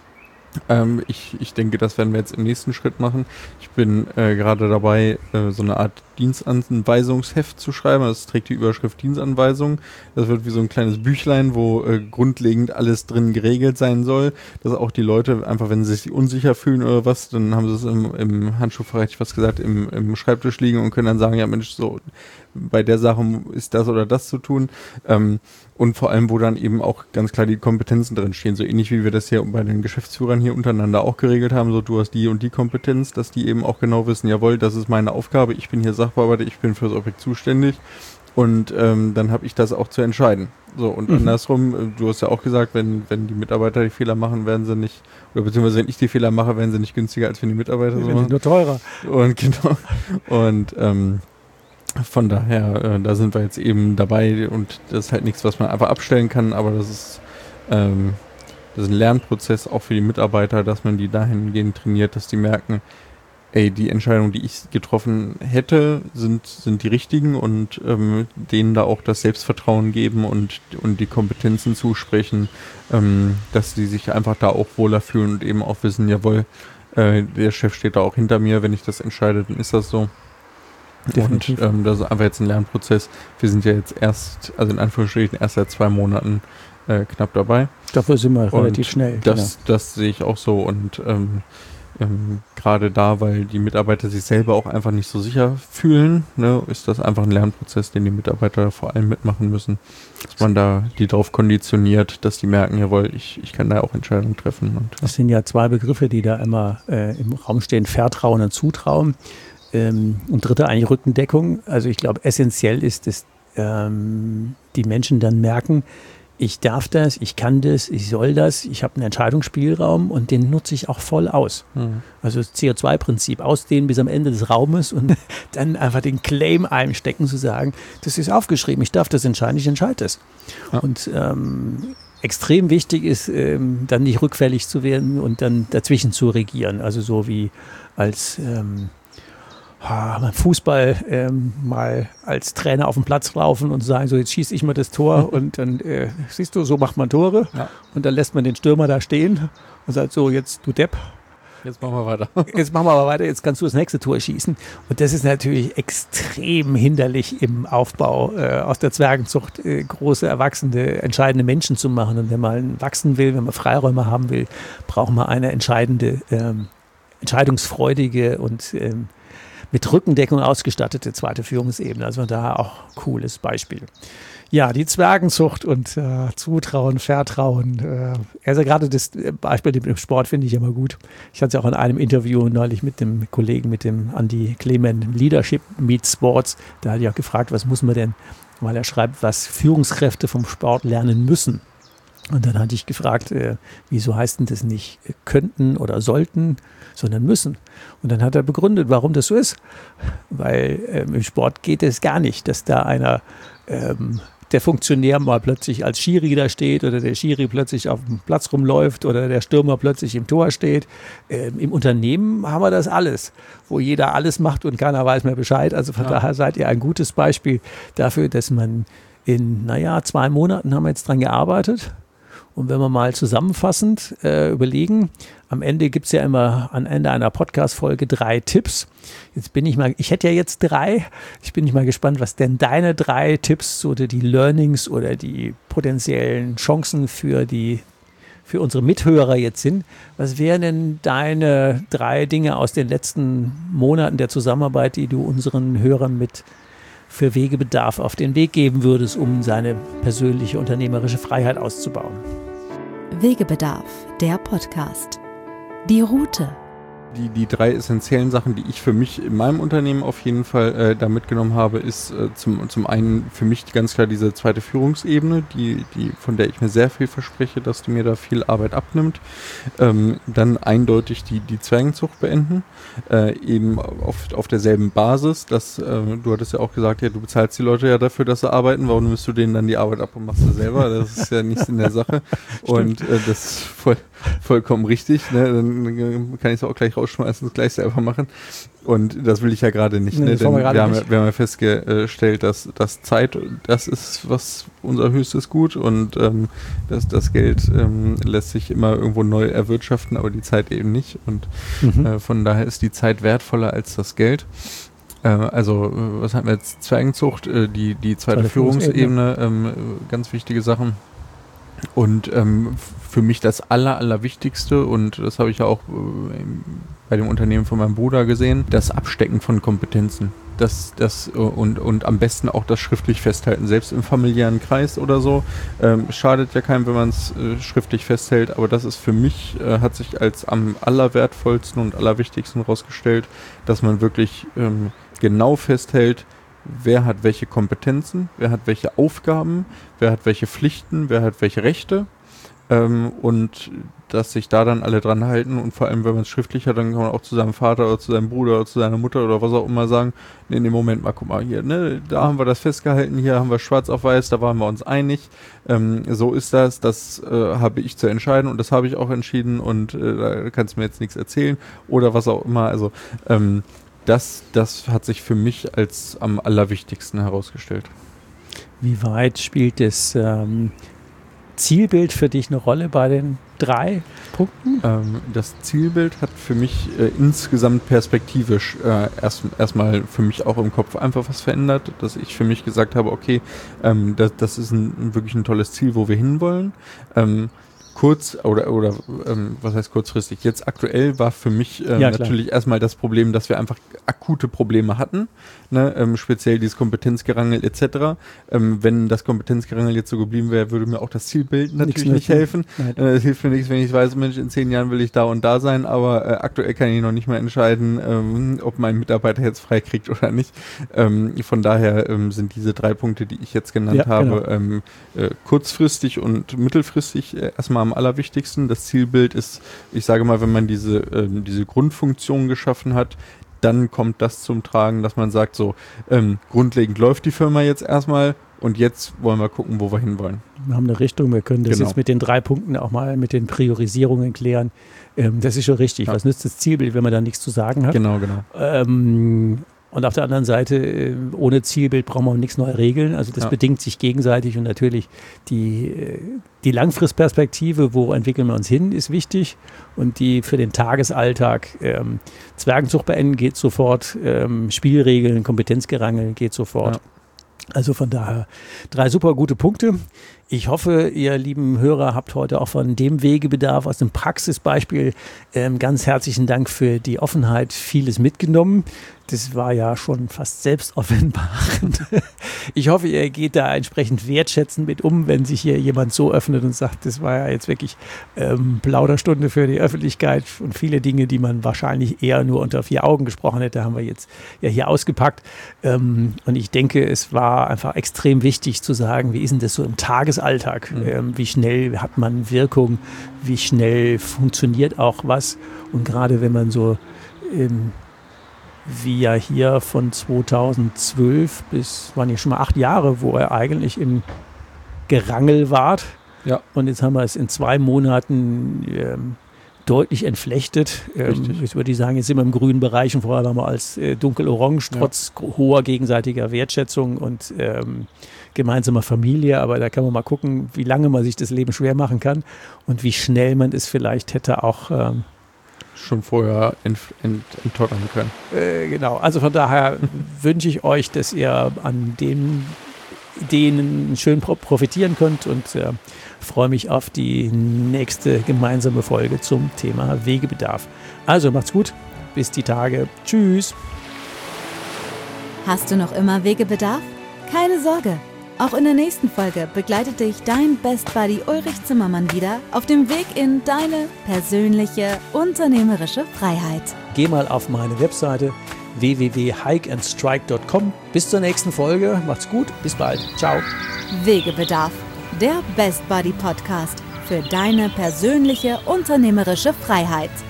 Ähm, ich, ich denke, das werden wir jetzt im nächsten Schritt machen. Ich bin äh, gerade dabei, äh, so eine Art Dienstanweisungsheft zu schreiben. Das trägt die Überschrift Dienstanweisung. Das wird wie so ein kleines Büchlein, wo äh, grundlegend alles drin geregelt sein soll. Dass auch die Leute einfach, wenn sie sich unsicher fühlen oder was, dann haben sie es im, im Handschuhfach, hätte ich was gesagt, im, im Schreibtisch liegen und können dann sagen, ja Mensch, so bei der Sache ist das oder das zu tun. Ähm, und vor allem, wo dann eben auch ganz klar die Kompetenzen drin stehen. So ähnlich wie wir das hier bei den Geschäftsführern hier untereinander auch geregelt haben. So, du hast die und die Kompetenz, dass die eben auch genau wissen, jawohl, das ist meine Aufgabe, ich bin hier Sachbearbeiter, ich bin für das Objekt zuständig. Und ähm, dann habe ich das auch zu entscheiden. So, und mhm. andersrum, du hast ja auch gesagt, wenn, wenn die Mitarbeiter die Fehler machen, werden sie nicht, oder beziehungsweise wenn ich die Fehler mache, werden sie nicht günstiger, als wenn die Mitarbeiter die so machen. Nur teurer. Und genau. Und ähm, von daher, äh, da sind wir jetzt eben dabei und das ist halt nichts, was man einfach abstellen kann, aber das ist, ähm, das ist ein Lernprozess auch für die Mitarbeiter, dass man die dahingehend trainiert, dass die merken, ey, die Entscheidungen, die ich getroffen hätte, sind, sind die richtigen und ähm, denen da auch das Selbstvertrauen geben und, und die Kompetenzen zusprechen, ähm, dass die sich einfach da auch wohler fühlen und eben auch wissen, jawohl, äh, der Chef steht da auch hinter mir, wenn ich das entscheide, dann ist das so. Definitiv. Und ähm, das ist einfach jetzt ein Lernprozess. Wir sind ja jetzt erst, also in Anführungsstrichen, erst seit zwei Monaten äh, knapp dabei. Dafür sind wir und relativ schnell. Das, genau. das sehe ich auch so und ähm, ähm, gerade da, weil die Mitarbeiter sich selber auch einfach nicht so sicher fühlen, ne, ist das einfach ein Lernprozess, den die Mitarbeiter vor allem mitmachen müssen. Dass man da die darauf konditioniert, dass die merken, jawohl, ich, ich kann da auch Entscheidungen treffen. Und, ja. Das sind ja zwei Begriffe, die da immer äh, im Raum stehen, Vertrauen und Zutrauen. Ähm, und dritte eigentlich Rückendeckung. Also ich glaube, essentiell ist, dass ähm, die Menschen dann merken, ich darf das, ich kann das, ich soll das, ich habe einen Entscheidungsspielraum und den nutze ich auch voll aus. Mhm. Also das C O zwei Prinzip, ausdehnen bis am Ende des Raumes und dann einfach den Claim einstecken, zu sagen, das ist aufgeschrieben, ich darf das entscheiden, ich entscheide das. Ja. Und ähm, extrem wichtig ist, ähm, dann nicht rückfällig zu werden und dann dazwischen zu regieren. Also so wie als ähm, beim Fußball ähm, mal als Trainer auf den Platz laufen und sagen, so jetzt schieße ich mal das Tor und dann, äh, siehst du, so macht man Tore ja. Und dann lässt man den Stürmer da stehen und sagt so, jetzt du Depp. Jetzt machen wir weiter. Jetzt machen wir aber weiter, jetzt kannst du das nächste Tor schießen. Und das ist natürlich extrem hinderlich im Aufbau äh, aus der Zwergenzucht, äh, große, erwachsene, entscheidende Menschen zu machen. Und wenn man wachsen will, wenn man Freiräume haben will, braucht man eine entscheidende, ähm, entscheidungsfreudige und ähm, mit Rückendeckung ausgestattete zweite Führungsebene. Also da auch cooles Beispiel. Ja, die Zwergenzucht und äh, Zutrauen, Vertrauen. Äh, also gerade das Beispiel mit dem Sport finde ich immer gut. Ich hatte es auch in einem Interview neulich mit dem Kollegen, mit dem Andi Klemen, Leadership Meets Sports. Da hatte ich auch gefragt, was muss man denn, weil er schreibt, was Führungskräfte vom Sport lernen müssen. Und dann hatte ich gefragt, äh, wieso heißt denn das nicht könnten oder sollten, sondern müssen. Und dann hat er begründet, warum das so ist. Weil ähm, im Sport geht es gar nicht, dass da einer, ähm, der Funktionär mal plötzlich als Schiri da steht oder der Schiri plötzlich auf dem Platz rumläuft oder der Stürmer plötzlich im Tor steht. Ähm, im Unternehmen haben wir das alles, wo jeder alles macht und keiner weiß mehr Bescheid. Also von ja. daher seid ihr ein gutes Beispiel dafür, dass man in, naja, zwei Monaten haben wir jetzt dran gearbeitet. Und wenn wir mal zusammenfassend äh, überlegen, am Ende gibt es ja immer am Ende einer Podcast-Folge drei Tipps. Jetzt bin ich mal, ich hätte ja jetzt drei. Ich bin nicht mal gespannt, was denn deine drei Tipps oder die Learnings oder die potenziellen Chancen für die für unsere Mithörer jetzt sind. Was wären denn deine drei Dinge aus den letzten Monaten der Zusammenarbeit, die du unseren Hörern mit für Wegebedarf auf den Weg geben würdest, um seine persönliche unternehmerische Freiheit auszubauen? Wegebedarf, der Podcast. Die Route. Die, die drei essentiellen Sachen, die ich für mich in meinem Unternehmen auf jeden Fall äh, da mitgenommen habe, ist äh, zum, zum einen für mich ganz klar diese zweite Führungsebene, die, die, von der ich mir sehr viel verspreche, dass die mir da viel Arbeit abnimmt. Ähm, dann eindeutig die, die Zwergenzucht beenden, äh, eben auf, auf derselben Basis. Dass, äh, du hattest ja auch gesagt, ja, du bezahlst die Leute ja dafür, dass sie arbeiten, warum nimmst du denen dann die Arbeit ab und machst sie selber? Das ist ja nichts in der Sache. Und äh, das ist voll, vollkommen richtig. Ne? Dann kann ich es auch gleich rausschmeißen, das gleich selber machen. Und das will ich ja gerade nicht. Nee, ne? Denn wir, wir, haben, wir haben ja festgestellt, dass, dass Zeit, das ist was unser höchstes Gut und ähm, das, das Geld ähm, lässt sich immer irgendwo neu erwirtschaften, aber die Zeit eben nicht. Und mhm. äh, von daher ist die Zeit wertvoller als das Geld. Äh, also, was haben wir jetzt? Zwergenzucht, äh, die, die zweite, zweite Führungsebene, ähm, ganz wichtige Sachen. Und ähm, für mich das Aller, Allerwichtigste, und das habe ich ja auch äh, bei dem Unternehmen von meinem Bruder gesehen, das Abstecken von Kompetenzen. Das, das, äh, und, und am besten auch das schriftlich festhalten, selbst im familiären Kreis oder so. Ähm, schadet ja keinem, wenn man es äh, schriftlich festhält, aber das ist für mich, äh, hat sich als am allerwertvollsten und allerwichtigsten herausgestellt, dass man wirklich ähm, genau festhält, wer hat welche Kompetenzen, wer hat welche Aufgaben, wer hat welche Pflichten, wer hat welche Rechte, ähm, und dass sich da dann alle dran halten, und vor allem, wenn man es schriftlich hat, dann kann man auch zu seinem Vater oder zu seinem Bruder oder zu seiner Mutter oder was auch immer sagen, nee, in dem Moment mal, guck mal hier, ne, da haben wir das festgehalten, hier haben wir schwarz auf weiß, da waren wir uns einig, ähm, so ist das, das äh, habe ich zu entscheiden und das habe ich auch entschieden und äh, da kannst du mir jetzt nichts erzählen oder was auch immer, also ähm, Das, das hat sich für mich als am allerwichtigsten herausgestellt. Wie weit spielt das ähm, Zielbild für dich eine Rolle bei den drei Punkten? Ähm, das Zielbild hat für mich äh, insgesamt perspektivisch äh, erst erstmal für mich auch im Kopf einfach was verändert, dass ich für mich gesagt habe, okay, ähm, das, das ist ein, wirklich ein tolles Ziel, wo wir hinwollen. Ähm, kurz oder, oder ähm, was heißt kurzfristig? Jetzt aktuell war für mich ähm, Ja, natürlich erstmal das Problem, dass wir einfach akute Probleme hatten, ne? ähm, speziell dieses Kompetenzgerangel et cetera. Ähm, wenn das Kompetenzgerangel jetzt so geblieben wäre, würde mir auch das Zielbild natürlich Nichts nicht helfen. Nein. Es äh, hilft mir nichts, wenn ich weiß, Mensch, in zehn Jahren will ich da und da sein, aber äh, aktuell kann ich noch nicht mehr entscheiden, ähm, ob mein Mitarbeiter jetzt frei kriegt oder nicht. Ähm, von daher ähm, sind diese drei Punkte, die ich jetzt genannt Ja, habe, genau. ähm, äh, kurzfristig und mittelfristig äh, erstmal am allerwichtigsten. Das Zielbild ist, ich sage mal, wenn man diese, ähm, diese Grundfunktion geschaffen hat, dann kommt das zum Tragen, dass man sagt, so ähm, grundlegend läuft die Firma jetzt erstmal und jetzt wollen wir gucken, wo wir hinwollen. Wir haben eine Richtung, wir können das Genau. jetzt mit den drei Punkten auch mal mit den Priorisierungen klären. Ähm, das ist schon richtig. Ja. Was nützt das Zielbild, wenn man da nichts zu sagen hat? Genau, genau. Ähm, und auf der anderen Seite, äh, ohne Zielbild brauchen wir nichts neu regeln. Also das Ja. bedingt sich gegenseitig und natürlich die, äh, die Langfristperspektive, wo entwickeln wir uns hin, ist wichtig. Und die für den Tagesalltag, ähm, Zwergenzucht beenden geht sofort, ähm, Spielregeln, Kompetenzgerangel geht sofort. Ja. Also von daher drei super gute Punkte. Ich hoffe, ihr lieben Hörer habt heute auch von dem Wegebedarf aus dem Praxisbeispiel ähm, ganz herzlichen Dank für die Offenheit, vieles mitgenommen. Das war ja schon fast selbstoffenbarend. Ich hoffe, ihr geht da entsprechend wertschätzend mit um, wenn sich hier jemand so öffnet und sagt, das war ja jetzt wirklich ähm, Plauderstunde für die Öffentlichkeit und viele Dinge, die man wahrscheinlich eher nur unter vier Augen gesprochen hätte, haben wir jetzt ja hier ausgepackt. Ähm, und ich denke, es war einfach extrem wichtig zu sagen, wie ist denn das so im Tagesalltag? Mhm. Ähm, wie schnell hat man Wirkung? Wie schnell funktioniert auch was? Und gerade wenn man so ähm, wie ja hier von zweitausendzwölf bis, waren ja schon mal acht Jahre, wo er eigentlich im Gerangel war. Ja. Und jetzt haben wir es in zwei Monaten ähm, deutlich entflechtet. Ähm, ich würde sagen, jetzt sind wir im grünen Bereich und vorher waren wir als äh, dunkel-orange, trotz ja. hoher gegenseitiger Wertschätzung und ähm, gemeinsamer Familie. Aber da kann man mal gucken, wie lange man sich das Leben schwer machen kann und wie schnell man es vielleicht hätte auch ähm, schon vorher ent, ent, enttottern können. Äh, genau, also von daher wünsche ich euch, dass ihr an den Ideen schön profitieren könnt und äh, freue mich auf die nächste gemeinsame Folge zum Thema Wegebedarf. Also macht's gut, bis die Tage. Tschüss. Hast du noch immer Wegebedarf? Keine Sorge. Auch in der nächsten Folge begleitet dich dein Best Buddy Ulrich Zimmermann wieder auf dem Weg in deine persönliche unternehmerische Freiheit. Geh mal auf meine Webseite w w w punkt hike and strike punkt com. Bis zur nächsten Folge. Macht's gut. Bis bald. Ciao. Wegebedarf, der Best Buddy Podcast für deine persönliche unternehmerische Freiheit.